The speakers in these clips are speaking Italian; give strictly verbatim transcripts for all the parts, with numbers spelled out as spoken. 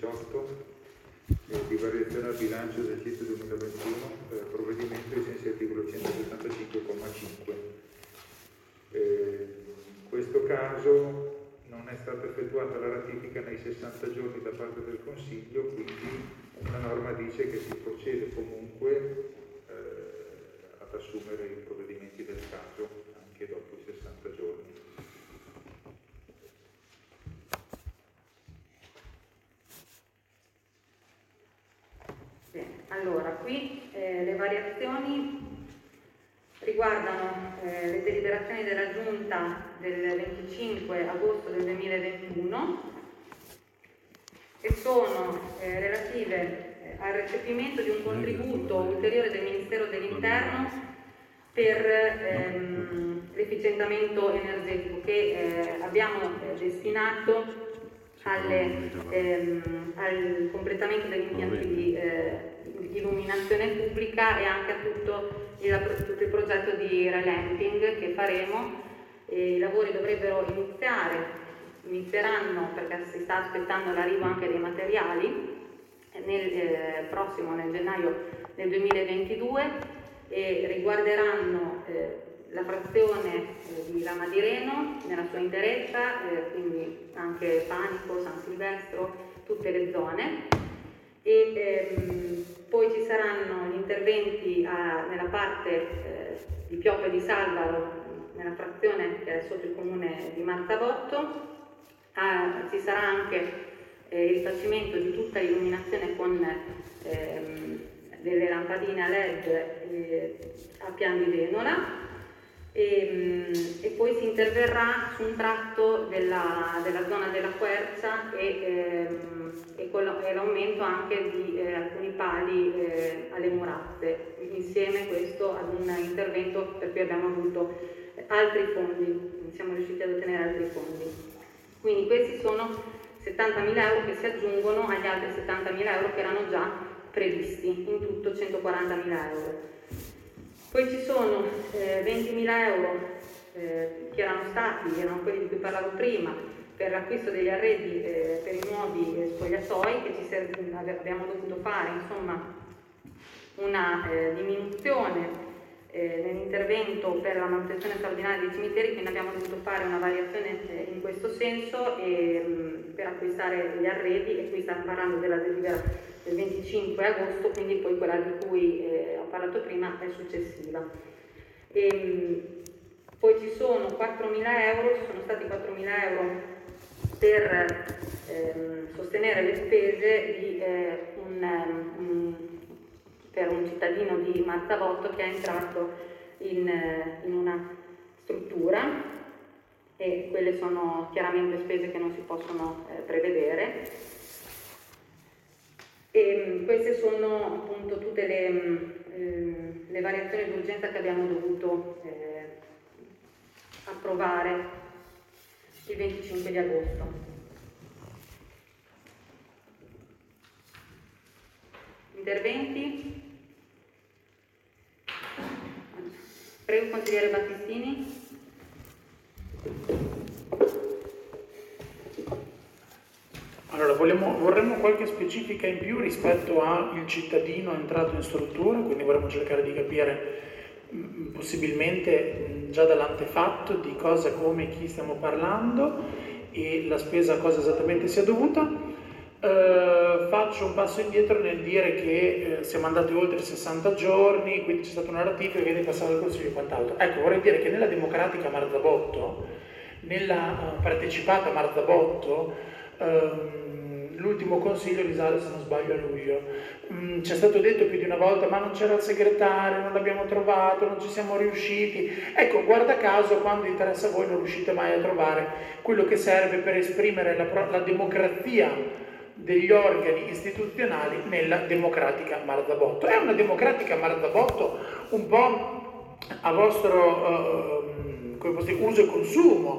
diciotto eh, di variazione al bilancio esercizio duemilaventuno, eh, provvedimento ai sensi articolo centosettantacinque comma cinque. Eh, in questo caso non è stata effettuata la ratifica nei sessanta giorni da parte del Consiglio, quindi una norma dice che si procede comunque eh, ad assumere i provvedimenti del caso anche dopo i sessanta giorni. Bene, allora qui eh, le variazioni riguardano eh, le deliberazioni della Giunta del venticinque agosto del duemilaventuno e sono eh, relative eh, al recepimento di un contributo ulteriore del Ministero dell'Interno per ehm, l'efficientamento energetico che eh, abbiamo eh, destinato alle, ehm, al completamento degli impianti di eh, illuminazione pubblica e anche a tutto il, tutto il progetto di relamping che faremo. E i lavori dovrebbero iniziare, inizieranno perché si sta aspettando l'arrivo anche dei materiali nel eh, prossimo, nel gennaio del duemilaventidue, e riguarderanno eh, la frazione eh, di Lama di Reno nella sua interezza, eh, quindi anche Panico, San Silvestro, tutte le zone. E ehm, poi ci saranno gli interventi a, nella parte eh, di Pioppo e di Salvaro, nella frazione che è sotto il comune di Marzabotto. Ah, ci sarà anche eh, il rifacimento di tutta l'illuminazione con ehm, delle lampadine a led eh, a Pian di Venola. E, e poi si interverrà su un tratto della, della zona della Quercia e, ehm, e, con l'aumento anche di eh, alcuni pali eh, alle murasse, insieme questo ad un intervento per cui abbiamo avuto altri fondi, siamo riusciti ad ottenere altri fondi. Quindi questi sono settantamila euro che si aggiungono agli altri settantamila euro che erano già previsti, in tutto centoquarantamila euro. Poi ci sono eh, ventimila euro eh, che erano stati, erano quelli di cui parlavo prima, per l'acquisto degli arredi eh, per i nuovi eh, spogliatoi, che ci serve, abbiamo dovuto fare insomma una eh, diminuzione eh, nell'intervento per la manutenzione straordinaria dei cimiteri, quindi abbiamo dovuto fare una variazione eh, in questo senso e, mh, per acquistare gli arredi, e qui stiamo parlando della delibera del venticinque agosto, quindi poi quella di cui eh, ho parlato prima è successiva. E, mh, poi ci sono quattromila euro, ci sono stati quattromila euro per ehm, sostenere le spese di, eh, un, um, per un cittadino di Marzabotto che è entrato in, in una struttura, e quelle sono chiaramente spese che non si possono eh, prevedere. E queste sono appunto tutte le, eh, le variazioni d'urgenza che abbiamo dovuto eh, approvare il venticinque di agosto. Interventi? Prego, consigliere Battistini. Allora, vogliamo, vorremmo qualche specifica in più rispetto al cittadino entrato in struttura, quindi vorremmo cercare di capire mh, possibilmente mh, già dall'antefatto di cosa, come, chi stiamo parlando e la spesa a cosa esattamente sia dovuta. Eh, faccio un passo indietro nel dire che eh, siamo andati oltre sessanta giorni, quindi c'è stata una ratifica che deve passare al Consiglio e quant'altro. Ecco, vorrei dire che nella democratica Marzabotto, nella uh, partecipata Marzabotto, uh, l'ultimo consiglio risale, se non sbaglio, a luglio. Mm, ci è stato detto più di una volta, ma non c'era il segretario, non l'abbiamo trovato, non ci siamo riusciti. Ecco, guarda caso, quando interessa a voi non riuscite mai a trovare quello che serve per esprimere la, la democrazia degli organi istituzionali nella democratica Marzabotto. È una democratica Marzabotto un po' a vostro uh, come posso dire, uso e consumo,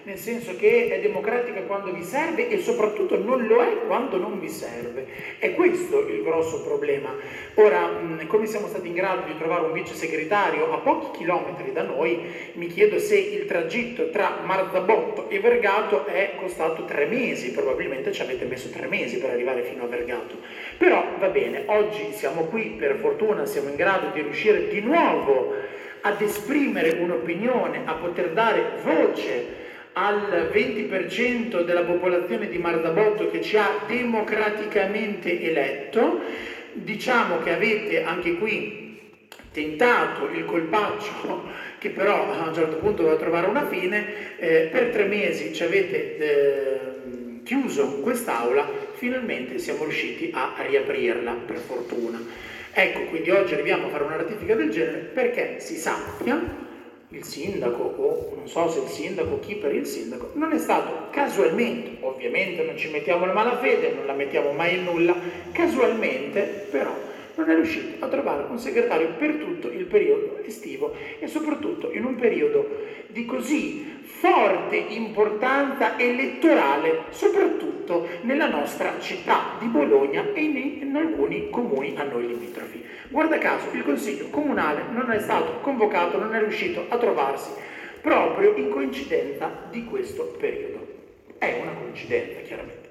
nel senso che è democratica quando vi serve e soprattutto non lo è quando non vi serve. È questo il grosso problema. Ora, come siamo stati in grado di trovare un vice segretario a pochi chilometri da noi, mi chiedo se il tragitto tra Marzabotto e Vergato è costato tre mesi, probabilmente ci avete messo tre mesi per arrivare fino a Vergato. Però va bene, oggi siamo qui, per fortuna siamo in grado di riuscire di nuovo ad esprimere un'opinione, a poter dare voce al venti per cento della popolazione di Marzabotto che ci ha democraticamente eletto. Diciamo che avete anche qui tentato il colpaccio, che però a un certo punto doveva trovare una fine. Eh, per tre mesi ci avete eh, chiuso quest'aula, finalmente siamo riusciti a riaprirla, per fortuna. Ecco, quindi oggi arriviamo a fare una ratifica del genere perché si sappia, il sindaco, o non so se il sindaco, chi per il sindaco, non è stato casualmente, ovviamente non ci mettiamo la malafede, non la mettiamo mai in nulla, casualmente però non è riuscito a trovare un segretario per tutto il periodo estivo e soprattutto in un periodo di così forte importanza elettorale, soprattutto nella nostra città di Bologna e in, in alcuni comuni a noi limitrofi. Guarda caso, il Consiglio Comunale non è stato convocato, non è riuscito a trovarsi proprio in coincidenza di questo periodo. È una coincidenza, chiaramente.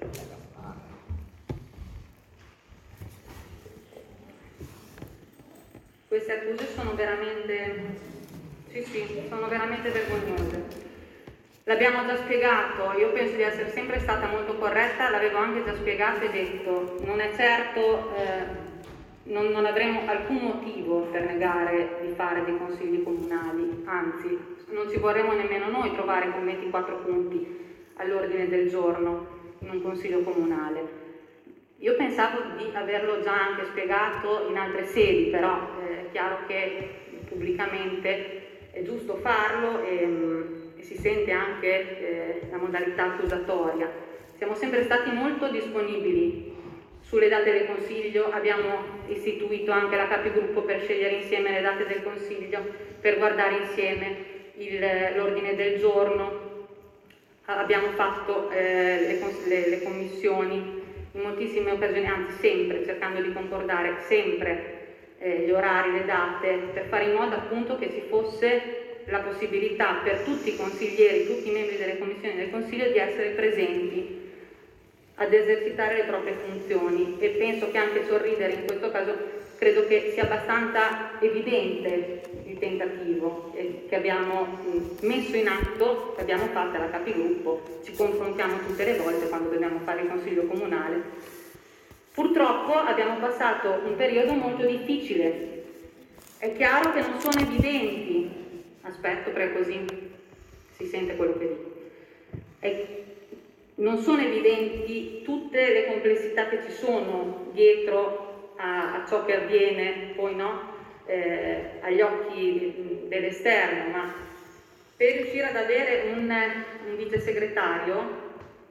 Queste accuse sono veramente, sì sì, sono veramente vergognose. L'abbiamo già spiegato, io penso di essere sempre stata molto corretta, l'avevo anche già spiegato e detto, non è certo, eh, non, non avremo alcun motivo per negare di fare dei consigli comunali, anzi, non ci vorremmo nemmeno noi trovare con ventiquattro punti all'ordine del giorno in un consiglio comunale. Io pensavo di averlo già anche spiegato in altre sedi, però eh, è chiaro che pubblicamente è giusto farlo e, e si sente anche eh, la modalità accusatoria. Siamo sempre stati molto disponibili sulle date del Consiglio, abbiamo istituito anche la capigruppo per scegliere insieme le date del Consiglio, per guardare insieme l'ordine del giorno, abbiamo fatto eh, le, le, le commissioni in moltissime occasioni, anzi sempre, cercando di concordare sempre eh, gli orari, le date, per fare in modo appunto che ci fosse la possibilità per tutti i consiglieri, tutti i membri delle commissioni del Consiglio di essere presenti ad esercitare le proprie funzioni, e penso che anche sorridere in questo caso credo che sia abbastanza evidente il tentativo che abbiamo messo in atto, che abbiamo fatto alla capigruppo, ci confrontiamo tutte le volte quando dobbiamo fare il consiglio comunale. Purtroppo abbiamo passato un periodo molto difficile, è chiaro che non sono evidenti, aspetto perché così si sente quello che dico, è, non sono evidenti tutte le complessità che ci sono dietro a, a ciò che avviene, poi no, eh, agli occhi dell'esterno, ma per riuscire ad avere un, un vice segretario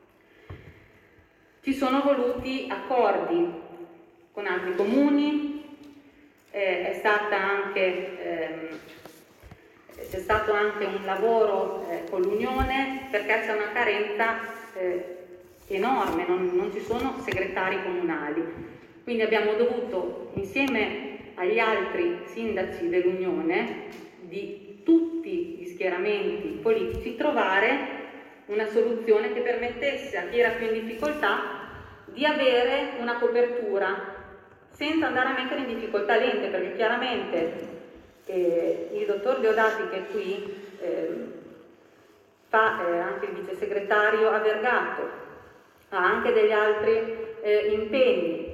ci sono voluti accordi con altri comuni, eh, è stata anche, ehm, c'è stato anche un lavoro eh, con l'Unione, perché c'è una carenza eh, enorme, non, non ci sono segretari comunali. Quindi abbiamo dovuto, insieme agli altri sindaci dell'Unione, di tutti gli schieramenti politici, trovare una soluzione che permettesse a chi era più in difficoltà di avere una copertura senza andare a mettere in difficoltà l'ente, perché chiaramente eh, il dottor Deodati, che è qui, eh, fa eh, anche il vice segretario a Vergato, ha anche degli altri eh, impegni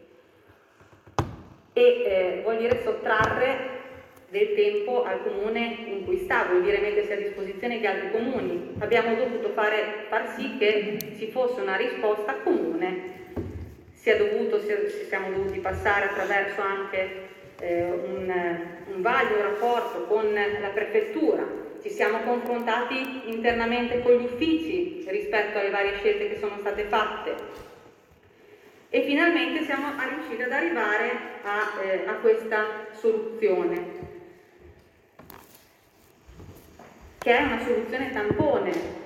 e eh, vuol dire sottrarre del tempo al comune in cui sta, vuol dire mettersi a disposizione di altri comuni. Abbiamo dovuto fare, far sì che ci fosse una risposta comune, si è dovuto, si è, siamo dovuti passare attraverso anche eh, un, un vaglio rapporto con la prefettura, ci siamo confrontati internamente con gli uffici rispetto alle varie scelte che sono state fatte e finalmente siamo riusciti ad arrivare a, eh, a questa soluzione, che è una soluzione tampone,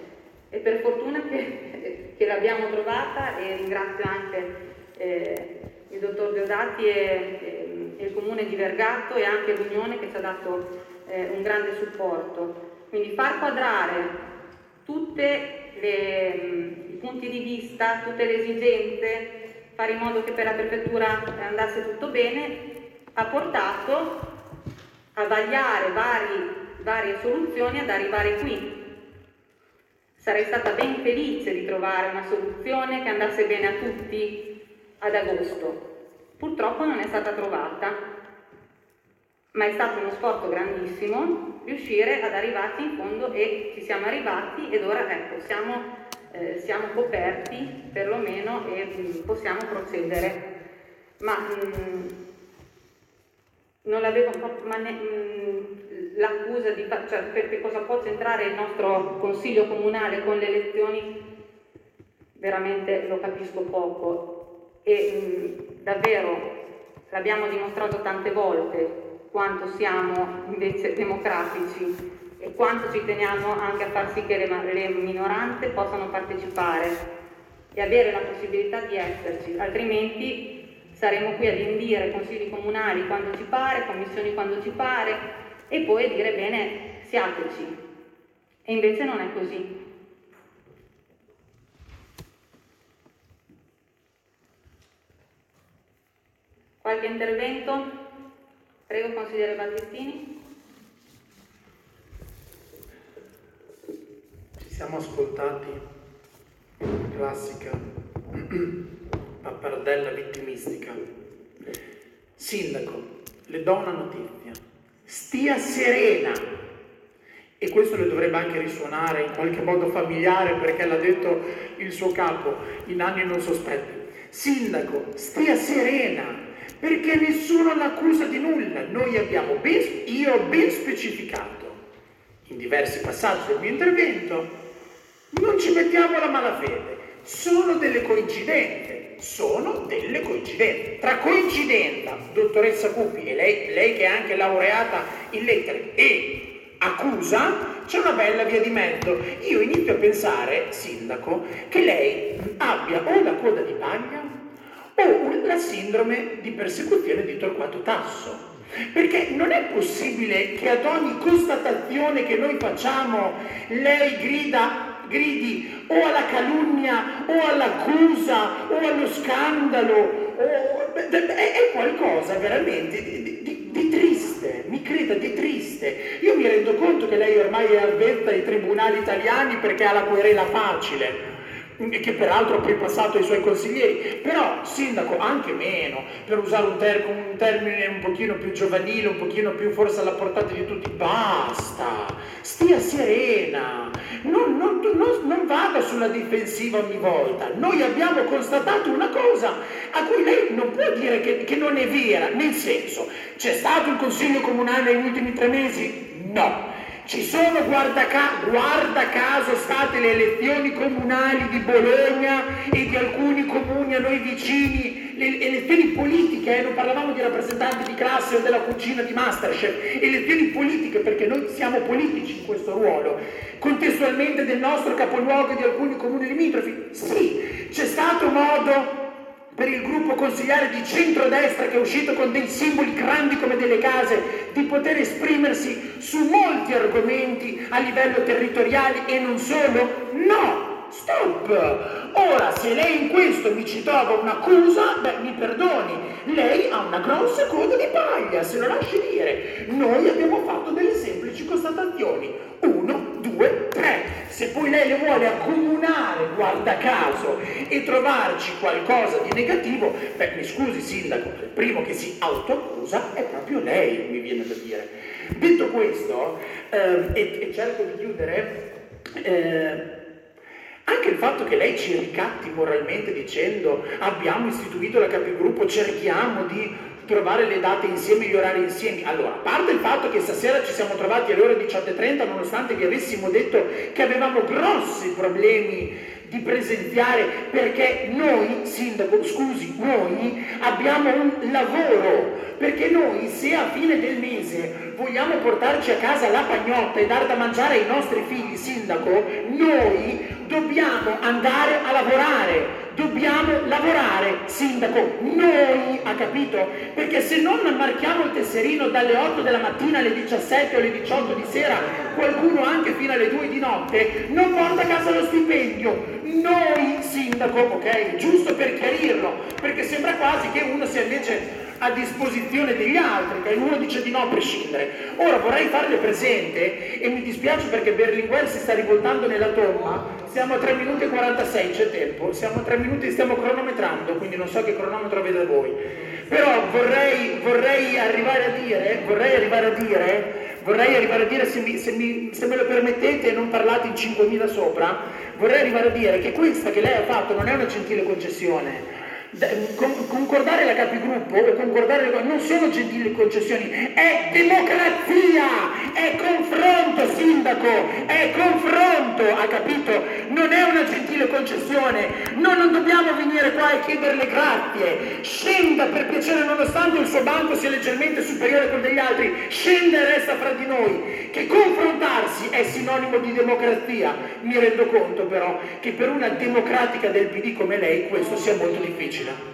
e per fortuna che, che l'abbiamo trovata, e ringrazio anche eh, il dottor Deodati e, e, e il Comune di Vergato e anche l'Unione che ci ha dato eh, un grande supporto. Quindi far quadrare tutti i punti di vista, tutte le esigenze, fare in modo che per la prefettura andasse tutto bene, ha portato a vagliare vari, varie soluzioni ad arrivare qui. Sarei stata ben felice di trovare una soluzione che andasse bene a tutti ad agosto. Purtroppo non è stata trovata, ma è stato uno sforzo grandissimo riuscire ad arrivarci in fondo, e ci siamo arrivati, ed ora ecco, siamo, eh, siamo coperti perlomeno e mh, possiamo procedere. Ma mh, non l'avevo ma ne, mh, l'accusa di cioè perché cosa può c'entrare il nostro consiglio comunale con le elezioni, veramente lo capisco poco, e mh, davvero l'abbiamo dimostrato tante volte quanto siamo invece democratici e quanto ci teniamo anche a far sì che le, le minoranze possano partecipare e avere la possibilità di esserci, altrimenti saremo qui ad indire consigli comunali quando ci pare, commissioni quando ci pare, e poi dire bene, siateci. E invece non è così. Qualche intervento? Prego, consigliere Battistini. Ci siamo ascoltati, classica pappardella vittimistica. Sindaco, le do una notizia, stia serena, e questo le dovrebbe anche risuonare in qualche modo familiare, perché l'ha detto il suo capo in anni non sospetti. Sindaco, stia serena, perché nessuno l'accusa di nulla. Noi abbiamo ben, io ho ben specificato in diversi passaggi del mio intervento, non ci mettiamo la malafede, sono delle coincidenze, sono delle coincidenze. Tra coincidenza, dottoressa Cupi, e lei, lei che è anche laureata in lettere, e accusa, c'è una bella via di mezzo. Io inizio a pensare, sindaco, che lei abbia o la coda di paglia o la sindrome di persecuzione di Torquato Tasso. Perché non è possibile che ad ogni constatazione che noi facciamo lei grida, gridi o alla calunnia o all'accusa o allo scandalo, o, è qualcosa veramente di, di, di triste, mi creda, di triste. Io mi rendo conto che lei ormai è avvezza ai tribunali italiani perché ha la querela facile, che peraltro ha poi passato ai suoi consiglieri, però sindaco anche meno, per usare un, ter- un termine un pochino più giovanile, un pochino più forse alla portata di tutti, basta, stia serena, non, non, non, non vada sulla difensiva ogni volta. Noi abbiamo constatato una cosa a cui lei non può dire che, che non è vera, nel senso, c'è stato un consiglio comunale negli ultimi tre mesi? No. Ci sono, guarda, ca- guarda caso, state le elezioni comunali di Bologna e di alcuni comuni a noi vicini, le elezioni politiche, eh, non parlavamo di rappresentanti di classe o della cucina di Masterchef, elezioni politiche, perché noi siamo politici in questo ruolo, contestualmente del nostro capoluogo e di alcuni comuni limitrofi. Sì, c'è stato modo per il gruppo consigliare di centrodestra, che è uscito con dei simboli grandi come delle case, di poter esprimersi su molti argomenti a livello territoriale e non solo? No! Stop! Ora, se lei in questo mi ci trova un'accusa, beh, mi perdoni, lei ha una grossa coda di paglia, se lo lasci dire. Noi abbiamo fatto delle semplici constatazioni. Uno, due, tre. Se poi lei le vuole accomunare, guarda caso, e trovarci qualcosa di negativo, beh, mi scusi sindaco, il primo che si autoaccusa è proprio lei, mi viene da dire. Detto questo, ehm, e, e cerco di chiudere, eh, anche il fatto che lei ci ricatti moralmente dicendo abbiamo istituito la capigruppo, cerchiamo di trovare le date insieme, gli orari insieme. Allora, a parte il fatto che stasera ci siamo trovati alle ore diciotto e trenta, nonostante vi avessimo detto che avevamo grossi problemi di presenziare, perché noi, sindaco, scusi, noi abbiamo un lavoro, perché noi se a fine del mese vogliamo portarci a casa la pagnotta e dar da mangiare ai nostri figli, sindaco, noi dobbiamo andare a lavorare, dobbiamo lavorare, sindaco, noi, ha capito? Perché se non marchiamo il tesserino dalle otto della mattina alle diciassette o alle diciotto di sera, qualcuno anche fino alle due di notte, non porta a casa lo stipendio. Noi, sindaco, ok? Giusto per chiarirlo, perché sembra quasi che uno sia invece a disposizione degli altri, che uno dice di no a prescindere. Ora vorrei farle presente, e mi dispiace perché Berlinguer si sta rivoltando nella tomba, siamo a tre minuti e quarantasei, c'è tempo, siamo a tre minuti e stiamo cronometrando, quindi non so che cronometro avete voi. Però vorrei, vorrei arrivare a dire, vorrei arrivare a dire, vorrei arrivare a dire, se, mi, se, mi, se me lo permettete e non parlate in cinquemila sopra, vorrei arrivare a dire che questa che lei ha fatto non è una gentile concessione. Con, concordare la capigruppo o concordare le cose non sono gentili concessioni, è democrazia, è confronto, sindaco, è confronto, ha capito? Non è una gentile concessione. Noi non dobbiamo venire qua e chiederle grazie. Scenda per piacere, nonostante il suo banco sia leggermente superiore a quello degli altri, scenda e resta fra di noi. Che confrontarsi è sinonimo di democrazia. Mi rendo conto però che per una democratica del P D come lei questo sia molto difficile.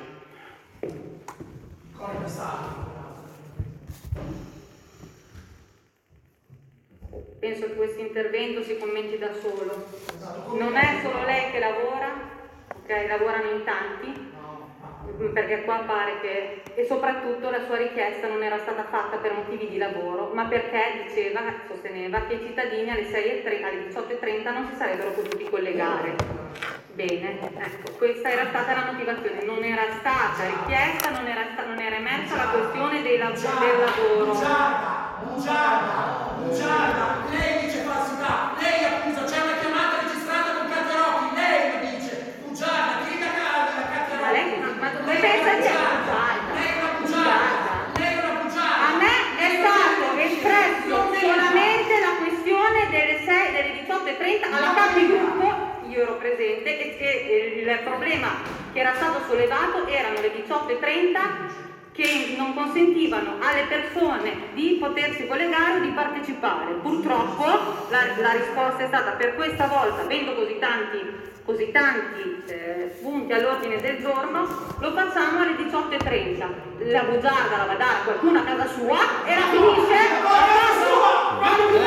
Penso che questo intervento si commenti da solo. Non è solo lei che lavora, ok? Lavorano in tanti, perché qua pare che, e soprattutto la sua richiesta non era stata fatta per motivi di lavoro, ma perché diceva, sosteneva che i cittadini alle, alle diciotto e trenta non si sarebbero potuti collegare. Bene, ecco, questa era stata la motivazione, non era stata richiesta, non era, sta, non era emersa la questione del, del lavoro. Bugiarda, bugiarda, bugiarda, lei dice falsità, lei accusa, c'è una chiamata registrata con Cattarocchi, lei lo dice, bugiarda, grida la Cattarocchi. Ma lei, ma dove pensa di essere bugiarda? Lei è una bugiarda, lei è una bugiarda. A me è stato espresso solamente la questione delle, sei, delle diciotto e trenta alla capigruppo. Io ero presente e, e il problema che era stato sollevato erano le diciotto e trenta che non consentivano alle persone di potersi collegare o di partecipare. Purtroppo la, la risposta è stata: per questa volta, avendo così tanti, così tanti eh, punti all'ordine del giorno, lo facciamo alle diciotto e trenta. La bugiarda la va a dare qualcuno a casa sua e la finisce a casa sua. Ma non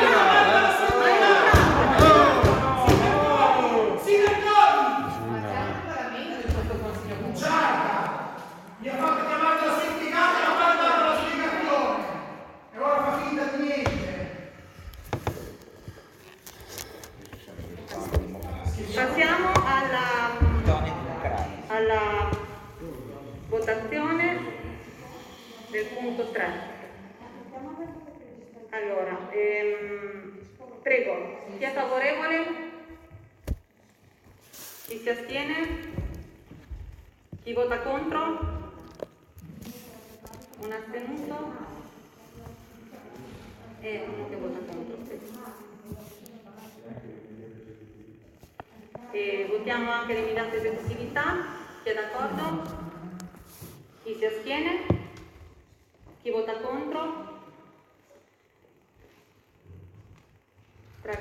mi ha fatto chiamare la sindicata e ha mandato la spiegazione e ora fa finta di niente. Passiamo alla, alla votazione del punto tre. Allora, ehm, prego, chi è favorevole? Chi si astiene? Chi vota contro? Un astenuto e uno che vota contro. E votiamo anche l'immediata esecutività. Chi è d'accordo? Chi si astiene? Chi vota contro?